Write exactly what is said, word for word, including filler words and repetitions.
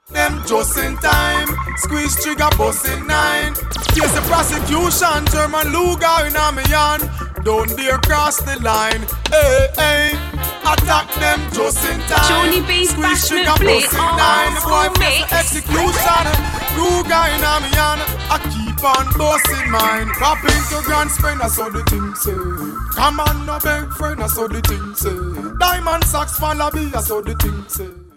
them just in time. Squeeze trigger, bust in nine. Case the prosecution, German Luger in a me hand. Don't dare cross the line. Hey, hey. Attack them just in time. Johnny B's Squeeze trigger, passionate bust in play nine. on The boy full face mix. the execution. Luger in a me hand. I keep on busting mine. Pop into grand spend, that's all the thing say. Come on, no big friend, that's all the thing say. Diamond socks, Malabi, that's all the thing say.